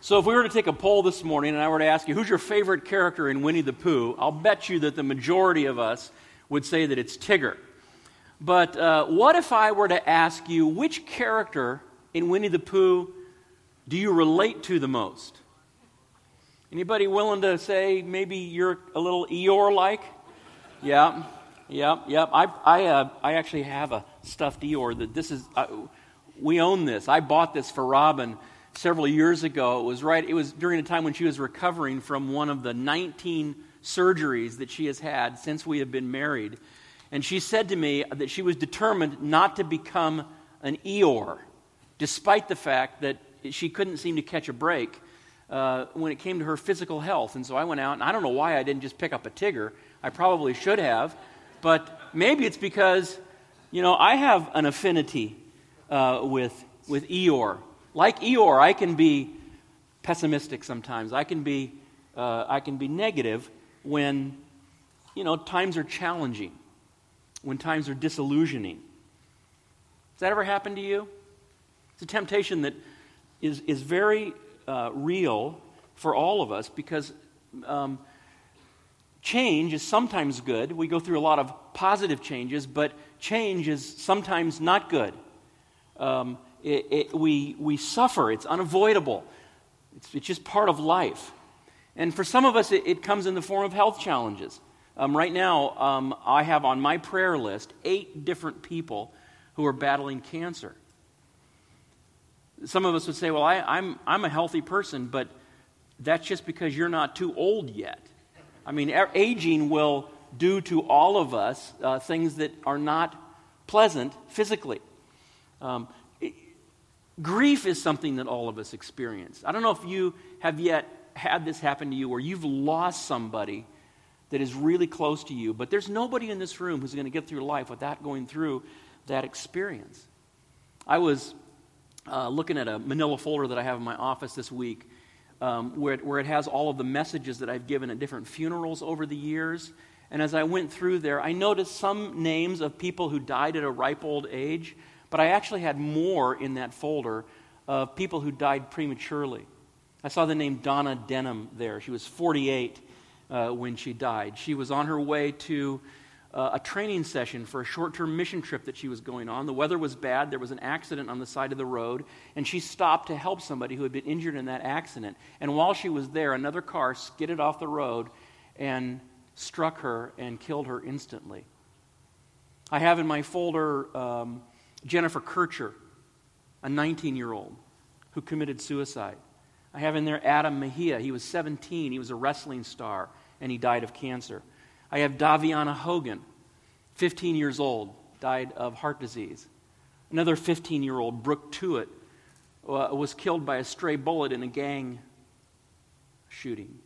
So if we were to take a poll this morning and I were to ask you, who's your favorite character in Winnie the Pooh, I'll bet you that the majority of us would say that it's Tigger. But what if I were to ask you, which character in Winnie the Pooh do you relate to the most? Anybody willing to say maybe you're a little Eeyore-like? Yeah. I actually have a stuffed Eeyore that we own this. I bought this for Robin several years ago. It was during a time when she was recovering from one of the 19 surgeries that she has had since we have been married. And she said to me that she was determined not to become an Eeyore, despite the fact that she couldn't seem to catch a break when it came to her physical health. And so I went out, and I don't know why I didn't just pick up a Tigger. I probably should have, but maybe it's because, I have an affinity with Eeyore. Like Eeyore, I can be pessimistic sometimes. I can be negative when, times are challenging, when times are disillusioning. Has that ever happened to you? It's a temptation that is very real for all of us because change is sometimes good. We go through a lot of positive changes, but change is sometimes not good. We suffer. It's unavoidable. It's just part of life. And for some of us, it comes in the form of health challenges. Right now, I have on my prayer list 8 different people who are battling cancer. Some of us would say, well, I'm a healthy person, but that's just because you're not too old yet. I mean, aging will do to all of us things that are not pleasant physically. Grief is something that all of us experience. I don't know if you have yet had this happen to you where you've lost somebody that is really close to you, but there's nobody in this room who's going to get through life without going through that experience. I was looking at a manila folder that I have in my office this week where it has all of the messages that I've given at different funerals over the years. And as I went through there, I noticed some names of people who died at a ripe old age, but I actually had more in that folder of people who died prematurely. I saw the name Donna Denham there. She was 48 when she died. She was on her way to a training session for a short-term mission trip that she was going on. The weather was bad. There was an accident on the side of the road, and she stopped to help somebody who had been injured in that accident. And while she was there, another car skidded off the road and struck her and killed her instantly. I have in my folder Jennifer Kircher, a 19-year-old who committed suicide. I have in there Adam Mejia. He was 17. He was a wrestling star, and he died of cancer. I have Daviana Hogan, 15 years old, died of heart disease. Another 15-year-old, Brooke Tuitt, was killed by a stray bullet in a gang shooting.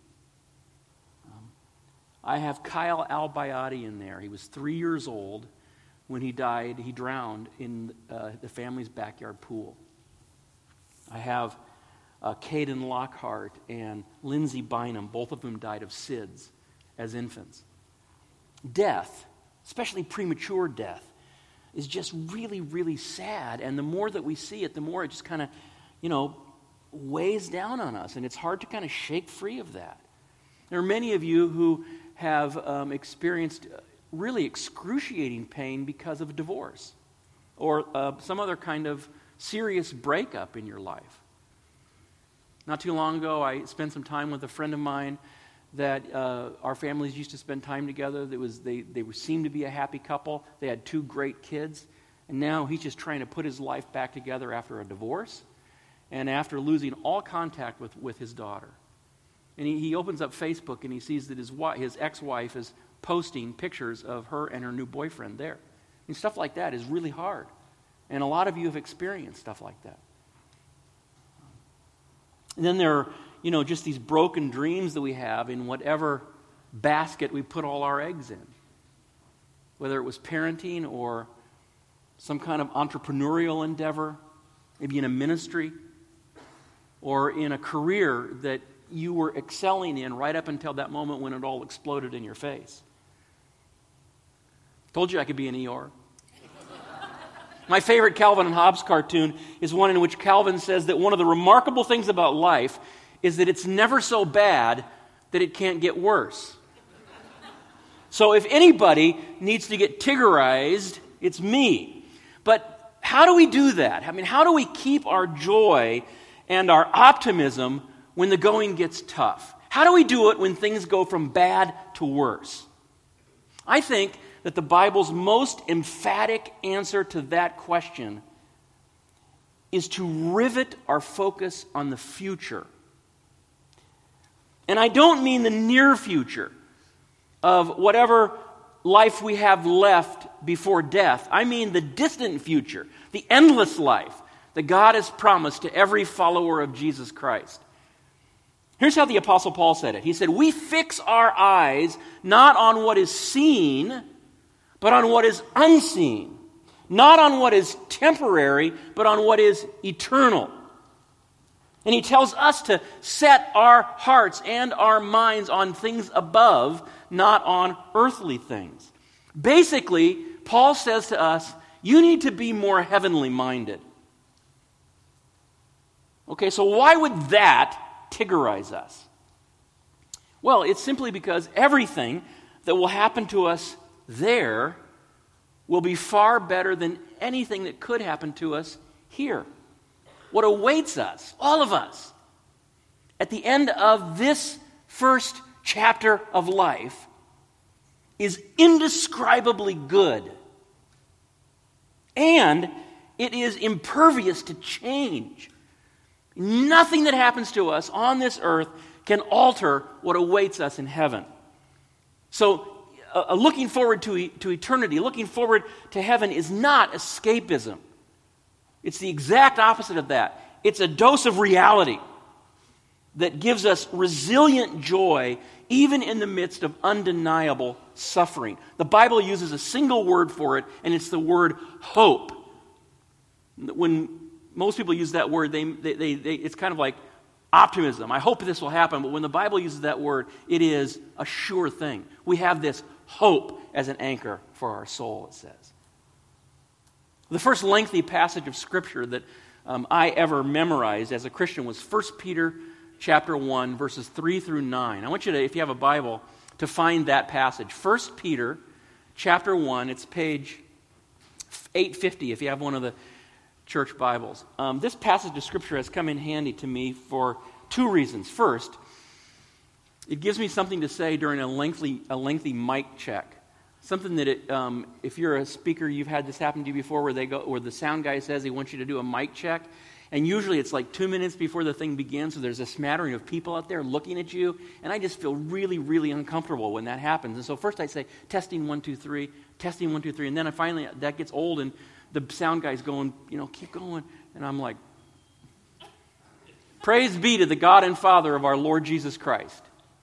I have Kyle Al-Bayadi in there. He was 3 years old when he died. He drowned in the family's backyard pool. I have Caden Lockhart and Lindsay Bynum, both of whom died of SIDS as infants. Death, especially premature death, is just really, really sad. And the more that we see it, the more it just kind of, weighs down on us. And it's hard to kind of shake free of that. There are many of you who have experienced really excruciating pain because of a divorce or some other kind of serious breakup in your life. Not too long ago, I spent some time with a friend of mine that our families used to spend time together. They seemed to be a happy couple. They had 2 great kids. And now he's just trying to put his life back together after a divorce and after losing all contact with his daughter. And he opens up Facebook and he sees that his ex-wife is posting pictures of her and her new boyfriend there. And stuff like that is really hard. And a lot of you have experienced stuff like that. And then there are, just these broken dreams that we have in whatever basket we put all our eggs in. Whether it was parenting or some kind of entrepreneurial endeavor, maybe in a ministry, or in a career that you were excelling in right up until that moment when it all exploded in your face. Told you I could be an Eeyore. My favorite Calvin and Hobbes cartoon is one in which Calvin says that one of the remarkable things about life is that it's never so bad that it can't get worse. So if anybody needs to get Tiggerized, it's me. But how do we do that? I mean, how do we keep our joy and our optimism when the going gets tough? How do we do it when things go from bad to worse? I think that the Bible's most emphatic answer to that question is to rivet our focus on the future. And I don't mean the near future of whatever life we have left before death. I mean the distant future, the endless life that God has promised to every follower of Jesus Christ. Here's how the Apostle Paul said it. He said, "We fix our eyes not on what is seen, but on what is unseen. Not on what is temporary, but on what is eternal." And he tells us to set our hearts and our minds on things above, not on earthly things. Basically, Paul says to us, you need to be more heavenly minded. Okay, so why would that Tiggerize us? Well, it's simply because everything that will happen to us there will be far better than anything that could happen to us here. What awaits us, all of us, at the end of this first chapter of life is indescribably good. And it is impervious to change. Nothing that happens to us on this earth can alter what awaits us in heaven. So, looking forward to eternity, looking forward to heaven is not escapism. It's the exact opposite of that. It's a dose of reality that gives us resilient joy even in the midst of undeniable suffering. The Bible uses a single word for it, and it's the word hope. When most people use that word, it's kind of like optimism. I hope this will happen, but when the Bible uses that word, it is a sure thing. We have this hope as an anchor for our soul, it says. The first lengthy passage of Scripture that I ever memorized as a Christian was 1 Peter chapter 1, verses 3 through 9. I want you to, if you have a Bible, to find that passage. 1 Peter chapter 1, it's page 850 if you have one of the church Bibles. This passage of Scripture has come in handy to me for two reasons. First, it gives me something to say during a lengthy mic check. Something that, if you're a speaker, you've had this happen to you before, where the sound guy says he wants you to do a mic check, and usually it's like 2 minutes before the thing begins, so there's a smattering of people out there looking at you, and I just feel really, really uncomfortable when that happens. And so first I say, testing 1, 2, 3, testing 1, 2, 3, and then finally that gets old, and the sound guy's going, keep going, and I'm like, praise be to the God and Father of our Lord Jesus Christ.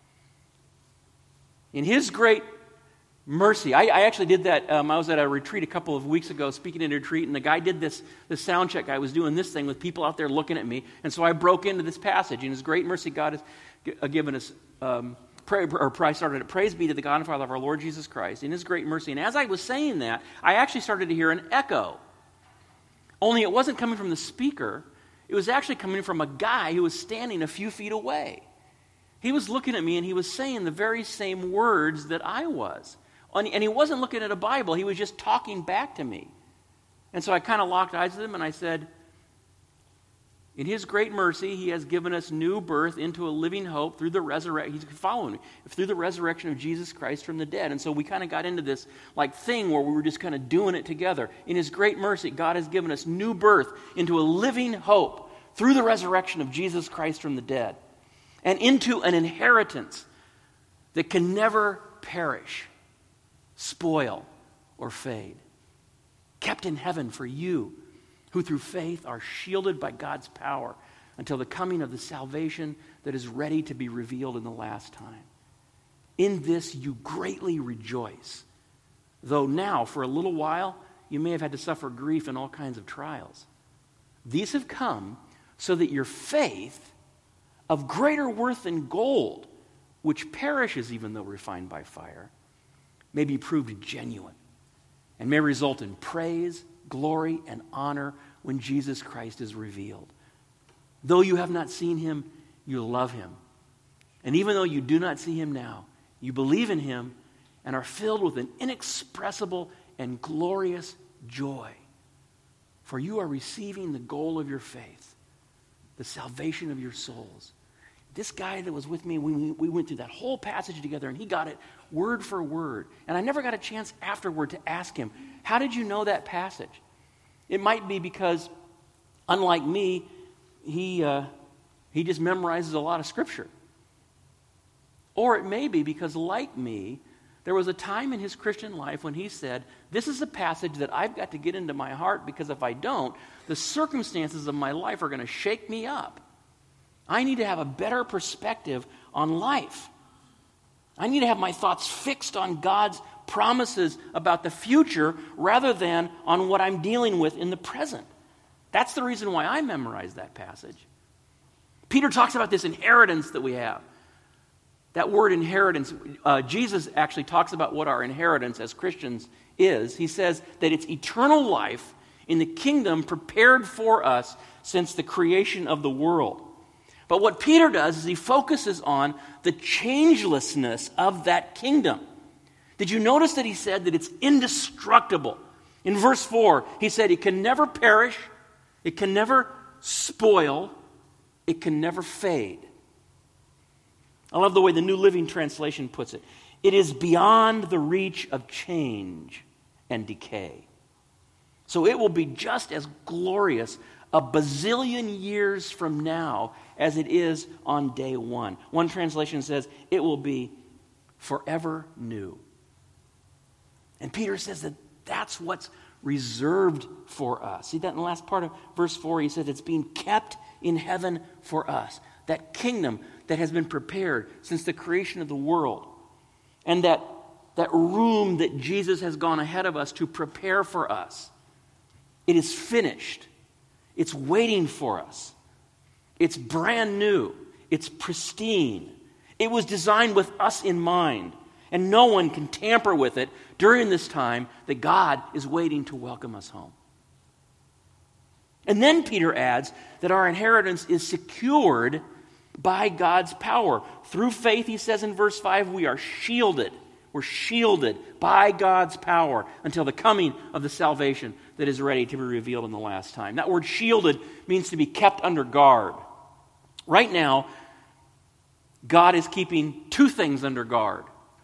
In His great mercy. I actually did that. I was at a retreat a couple of weeks ago, speaking at a retreat, and the guy did this sound check. I was doing this thing with people out there looking at me, and so I broke into this passage. In His great mercy, God has given us, I started it, praise be to the God and Father of our Lord Jesus Christ, in His great mercy. And as I was saying that, I actually started to hear an echo. Only it wasn't coming from the speaker. It was actually coming from a guy who was standing a few feet away. He was looking at me, and he was saying the very same words that I was. And he wasn't looking at a Bible. He was just talking back to me. And so I kind of locked eyes with him, and I said, in His great mercy, He has given us new birth into a living hope through the resurrection. He's following me. Through the resurrection of Jesus Christ from the dead. And so we kind of got into this thing where we were just kind of doing it together. In His great mercy, God has given us new birth into a living hope through the resurrection of Jesus Christ from the dead. And into an inheritance that can never perish, spoil, or fade. Kept in heaven for you, who through faith are shielded by God's power until the coming of the salvation that is ready to be revealed in the last time. In this you greatly rejoice, though now for a little while you may have had to suffer grief and all kinds of trials. These have come so that your faith, of greater worth than gold, which perishes even though refined by fire, may be proved genuine and may result in praise, glory, and honor when Jesus Christ is revealed. Though you have not seen Him, you love him. And even though you do not see him now, you believe in him and are filled with an inexpressible and glorious joy. For you are receiving the goal of your faith, the salvation of your souls. This guy that was with me, we went through that whole passage together, and he got it word for word. And I never got a chance afterward to ask him, how did you know that passage? It might be because, unlike me, he just memorizes a lot of Scripture. Or it may be because, like me, there was a time in his Christian life when he said, this is a passage that I've got to get into my heart, because if I don't, the circumstances of my life are going to shake me up. I need to have a better perspective on life. I need to have my thoughts fixed on God's promises about the future rather than on what I'm dealing with in the present. That's the reason why I memorized that passage. Peter talks about this inheritance that we have. That word inheritance, Jesus actually talks about what our inheritance as Christians is. He says that it's eternal life in the kingdom prepared for us since the creation of the world. But what Peter does is he focuses on the changelessness of that kingdom. Did you notice that he said that it's indestructible? In verse 4, he said it can never perish, it can never spoil, it can never fade. I love the way the New Living Translation puts it. It is beyond the reach of change and decay. So it will be just as glorious a bazillion years from now as it is on day one. One translation says it will be forever new. And Peter says that that's what's reserved for us. See that in the last part of verse 4, he said it's being kept in heaven for us. That kingdom that has been prepared since the creation of the world. And that room that Jesus has gone ahead of us to prepare for us. It is finished. It's waiting for us. It's brand new. It's pristine. It was designed with us in mind. And no one can tamper with it during this time that God is waiting to welcome us home. And then Peter adds that our inheritance is secured by God's power. Through faith, he says in verse 5, we are shielded. We're shielded by God's power until the coming of the salvation that is ready to be revealed in the last time. That word shielded means to be kept under guard. Right now, God is keeping two things under guard.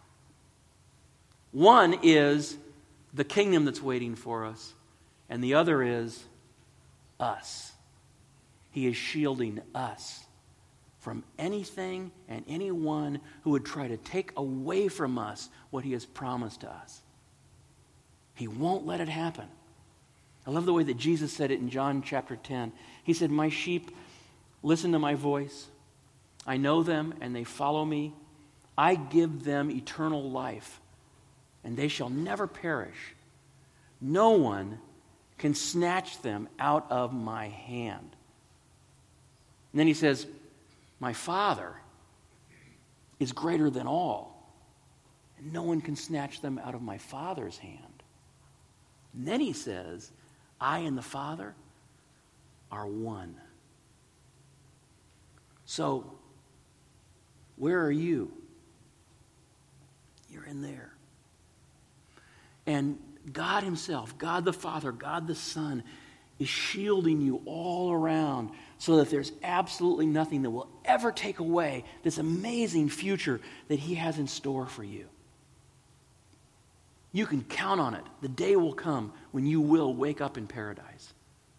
One is the kingdom that's waiting for us, and the other is us. He is shielding us from anything and anyone who would try to take away from us what he has promised to us. He won't let it happen. I love the way that Jesus said it in John chapter 10. He said, my sheep listen to my voice. I know them and they follow me. I give them eternal life, and they shall never perish. No one can snatch them out of my hand. And then he says, my Father is greater than all, and no one can snatch them out of my Father's hand. And then he says, I and the Father are one. So, where are you? You're in there. And God himself, God the Father, God the Son, is shielding you all around so that there's absolutely nothing that will ever take away this amazing future that he has in store for you. You can count on it. The day will come when you will wake up in paradise.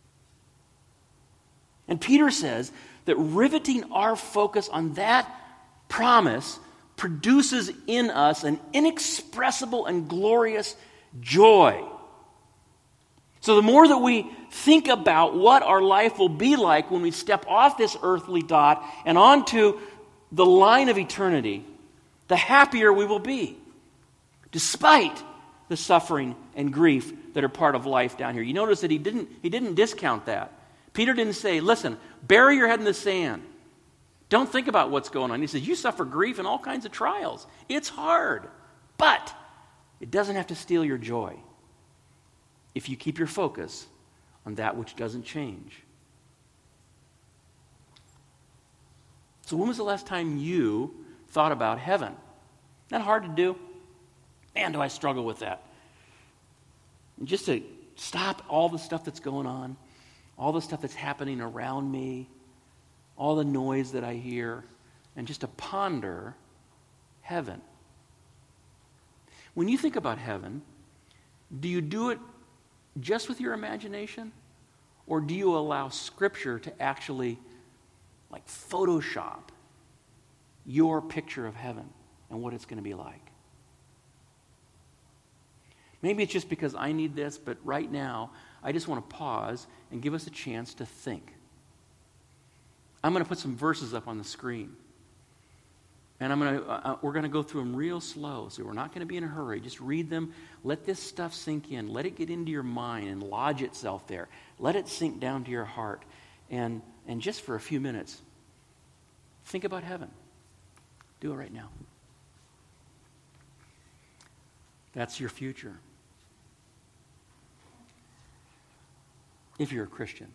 And Peter says that riveting our focus on that promise produces in us an inexpressible and glorious joy. So the more that we think about what our life will be like when we step off this earthly dot and onto the line of eternity, the happier we will be, despite the suffering and grief that are part of life down here. You notice that he didn't discount that. Peter didn't say, listen, bury your head in the sand. Don't think about what's going on. He says, you suffer grief and all kinds of trials. It's hard, but it doesn't have to steal your joy if you keep your focus on that which doesn't change. So when was the last time you thought about heaven? Not hard to do. Man, do I struggle with that. And just to stop all the stuff that's going on, all the stuff that's happening around me, all the noise that I hear, and just to ponder heaven. When you think about heaven, do you do it just with your imagination? Or do you allow Scripture to actually like Photoshop your picture of heaven and what it's going to be like? Maybe it's just because I need this, but right now, I just want to pause and give us a chance to think. I'm going to put some verses up on the screen. And we're going to go through them real slow, so we're not going to be in a hurry. Just read them. Let this stuff sink in. Let it get into your mind and lodge itself there. Let it sink down to your heart. And just for a few minutes, think about heaven. Do it right now. That's your future. If you're a Christian.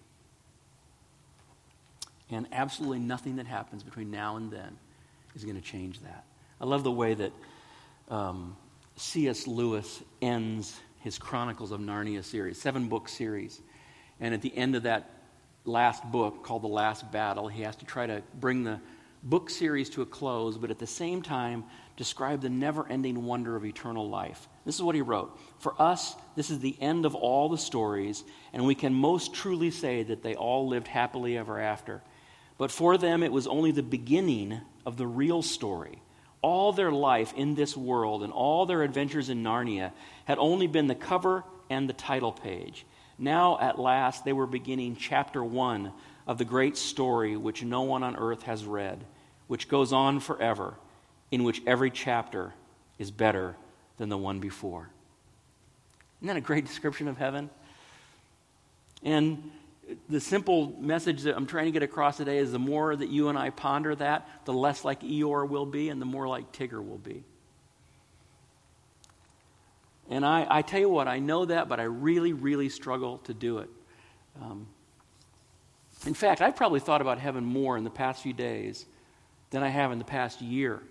And absolutely nothing that happens between now and then is going to change that. I love the way that C.S. Lewis ends his Chronicles of Narnia series, 7-book series. And at the end of that last book, called The Last Battle, he has to try to bring the book series to a close, but at the same time describe the never-ending wonder of eternal life. This is what he wrote. For us, this is the end of all the stories, and we can most truly say that they all lived happily ever after. But for them, it was only the beginning of the real story. All their life in this world and all their adventures in Narnia had only been the cover and the title page. Now, at last, they were beginning chapter 1 of the great story which no one on earth has read, which goes on forever, in which every chapter is better than the one before. Isn't that a great description of heaven? And the simple message that I'm trying to get across today is the more that you and I ponder that, the less like Eeyore we'll be and the more like Tigger we'll be. And I tell you what, I know that, but I really, really struggle to do it. In fact, I've probably thought about heaven more in the past few days than I have in the past year.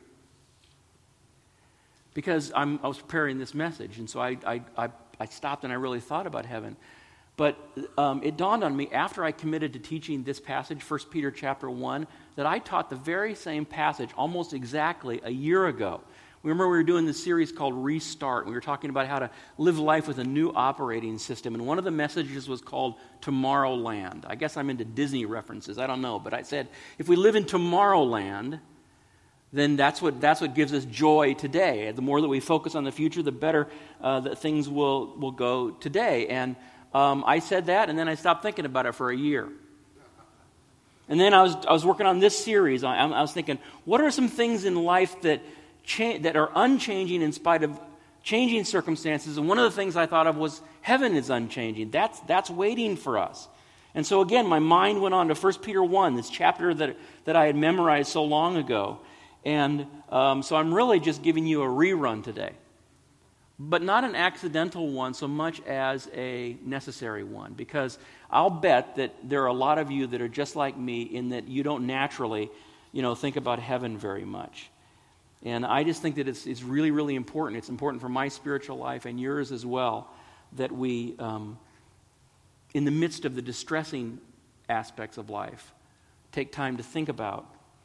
Because I was preparing this message, and so I stopped and I really thought about heaven. But it dawned on me after I committed to teaching this passage, 1 Peter chapter 1, that I taught the very same passage almost exactly a year ago. Remember, we were doing this series called Restart. We were talking about how to live life with a new operating system. And one of the messages was called Tomorrowland. I guess I'm into Disney references. I don't know. But I said, if we live in Tomorrowland, then that's what gives us joy today. The more that we focus on the future, the better that things will go today. And I said that, and then I stopped thinking about it for a year. And then I was working on this series. I was thinking, what are some things in life that are unchanging in spite of changing circumstances? And one of the things I thought of was heaven is unchanging. That's waiting for us. And so again, my mind went on to 1 Peter 1, this chapter that I had memorized so long ago. And so I'm really just giving you a rerun today. But not an accidental one so much as a necessary one. Because I'll bet that there are a lot of you that are just like me in that you don't naturally, think about heaven very much. And I just think that it's really, really important. It's important for my spiritual life and yours as well that we, in the midst of the distressing aspects of life, take time to think about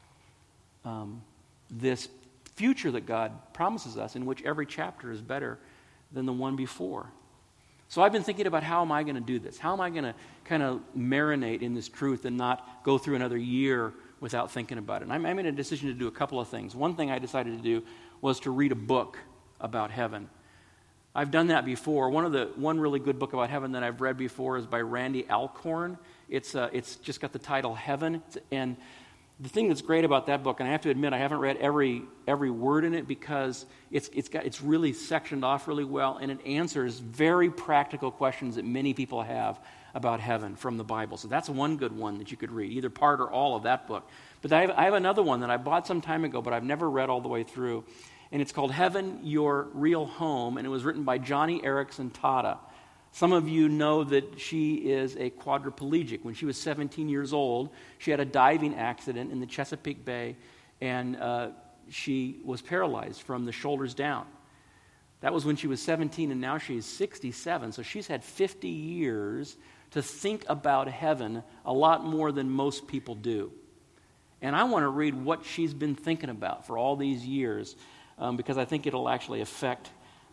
this future that God promises us, in which every chapter is better than the one before. So I've been thinking about how am I going to do this? How am I going to kind of marinate in this truth and not go through another year without thinking about it? And I made a decision to do a couple of things. One thing I decided to do was to read a book about heaven. I've done that before. One really good book about heaven that I've read before is by Randy Alcorn. It's just got the title Heaven. And the thing that's great about that book, and I have to admit I haven't read every word in it because it's really sectioned off really well, and it answers very practical questions that many people have about heaven from the Bible. So that's one good one that you could read, either part or all of that book. But I have another one that I bought some time ago, but I've never read all the way through, and it's called Heaven, Your Real Home, and it was written by Johnny Erickson Tada. Some of you know that she is a quadriplegic. When she was 17 years old, she had a diving accident in the Chesapeake Bay, and she was paralyzed from the shoulders down. That was when she was 17, and now she's 67. So she's had 50 years to think about heaven a lot more than most people do. And I want to read what she's been thinking about for all these years, because I think it'll actually affect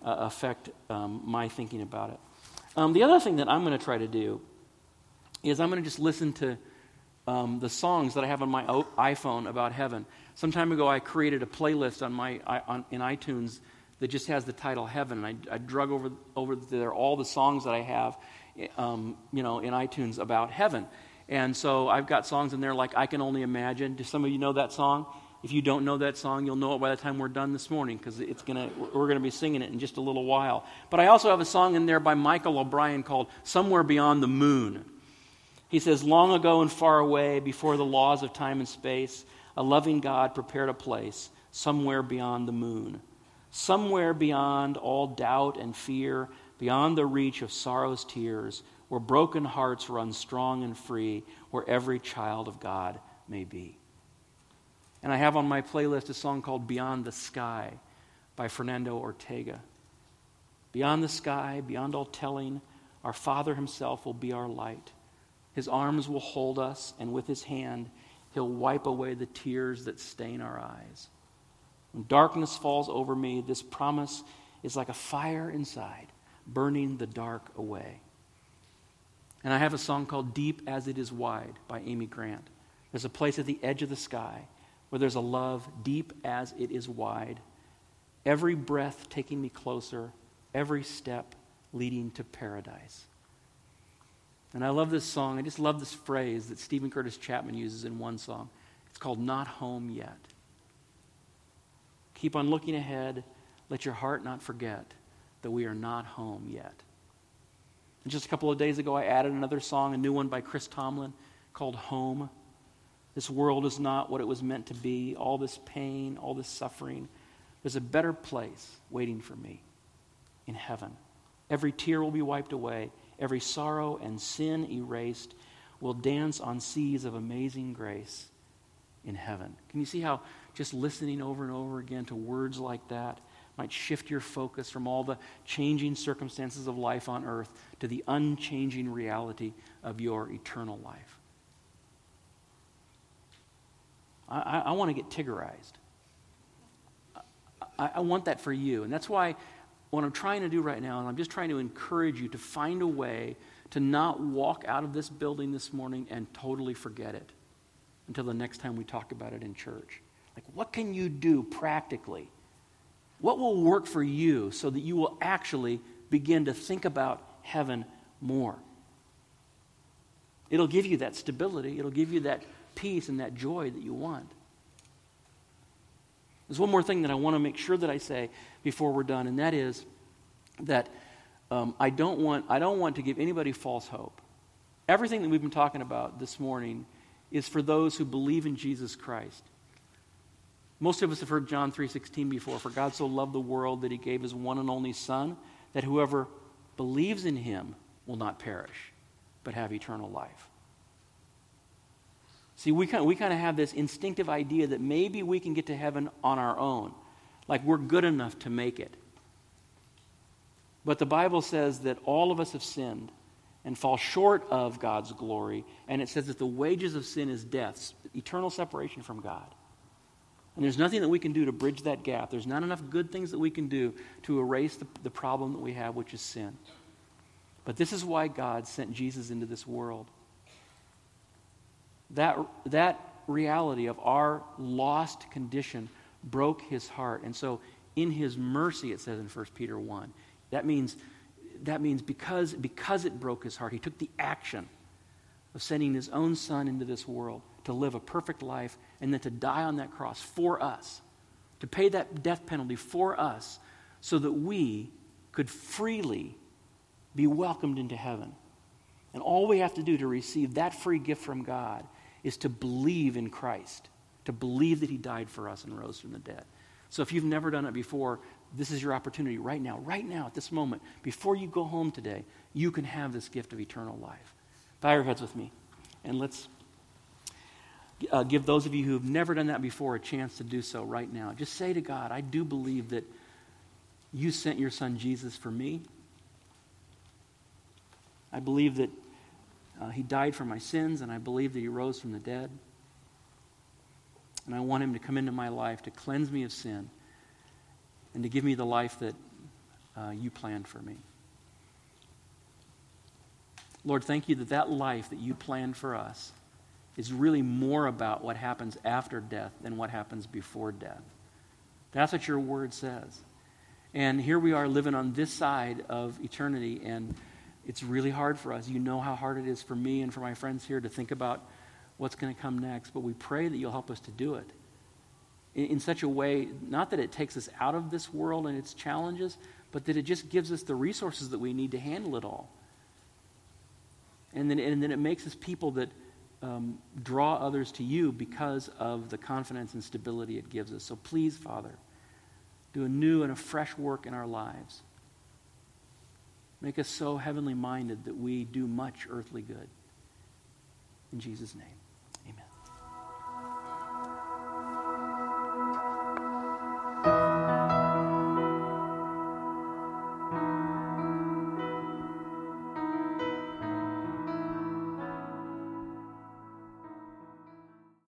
my thinking about it. The other thing that I'm going to try to do is I'm going to just listen to the songs that I have on my iPhone about heaven. Some time ago, I created a playlist in iTunes that just has the title Heaven. And I drug over there all the songs that I have, in iTunes about heaven. And so I've got songs in there like I Can Only Imagine. Do some of you know that song? If you don't know that song, you'll know it by the time we're done this morning, because we're going to be singing it in just a little while. But I also have a song in there by Michael O'Brien called Somewhere Beyond the Moon. He says, long ago and far away, before the laws of time and space, a loving God prepared a place somewhere beyond the moon. Somewhere beyond all doubt and fear, beyond the reach of sorrow's tears, where broken hearts run strong and free, where every child of God may be. And I have on my playlist a song called Beyond the Sky by Fernando Ortega. Beyond the sky, beyond all telling, our Father himself will be our light. His arms will hold us, and with his hand, he'll wipe away the tears that stain our eyes. When darkness falls over me, this promise is like a fire inside, burning the dark away. And I have a song called Deep as It Is Wide by Amy Grant. There's a place at the edge of the sky where there's a love deep as it is wide. Every breath taking me closer, every step leading to paradise. And I love this song. I just love this phrase that Stephen Curtis Chapman uses in one song. It's called Not Home Yet. Keep on looking ahead. Let your heart not forget that we are not home yet. And just a couple of days ago, I added another song, a new one by Chris Tomlin called Home. This world is not what it was meant to be. All this pain, all this suffering. There's a better place waiting for me in heaven. Every tear will be wiped away. Every sorrow and sin erased. We'll dance on seas of amazing grace in heaven. Can you see how just listening over and over again to words like that might shift your focus from all the changing circumstances of life on earth to the unchanging reality of your eternal life? I want to get Tiggerized. I want that for you. And that's why what I'm trying to do right now, and I'm just trying to encourage you to find a way to not walk out of this building this morning and totally forget it until the next time we talk about it in church. Like, what can you do practically? What will work for you so that you will actually begin to think about heaven more? It'll give you that stability. It'll give you that peace and that joy that you want. There's one more thing that I want to make sure that I say before we're done, and that is that I don't want to give anybody false hope. Everything that we've been talking about this morning is for those who believe in Jesus Christ. Most of us have heard John 3:16 before. For God so loved the world that he gave his one and only Son, that whoever believes in him will not perish, but have eternal life. See, we kind of have this instinctive idea that maybe we can get to heaven on our own, like we're good enough to make it. But the Bible says that all of us have sinned and fall short of God's glory, and it says that the wages of sin is death, eternal separation from God. And there's nothing that we can do to bridge that gap. There's not enough good things that we can do to erase the problem that we have, which is sin. But this is why God sent Jesus into this world. That reality of our lost condition broke his heart. And so in his mercy, it says in 1 Peter 1, that means because it broke his heart, he took the action of sending his own Son into this world to live a perfect life and then to die on that cross for us, to pay that death penalty for us so that we could freely be welcomed into heaven. And all we have to do to receive that free gift from God is to believe in Christ, to believe that he died for us and rose from the dead. So if you've never done it before, this is your opportunity right now, at this moment, before you go home today, you can have this gift of eternal life. Bow your heads with me, and let's give those of you who have never done that before a chance to do so right now. Just say to God, I do believe that you sent your son Jesus for me. I believe that he died for my sins, and I believe that he rose from the dead. And I want him to come into my life to cleanse me of sin and to give me the life that you planned for me. Lord, thank you that that life that you planned for us is really more about what happens after death than what happens before death. That's what your word says. And here we are living on this side of eternity, and it's really hard for us. You know how hard it is for me and for my friends here to think about what's going to come next, but we pray that you'll help us to do it in such a way, not that it takes us out of this world and its challenges, but that it just gives us the resources that we need to handle it all. And then it makes us people that draw others to you because of the confidence and stability it gives us. So please, Father, do a new and a fresh work in our lives. Make us so heavenly minded that we do much earthly good. In Jesus' name, amen.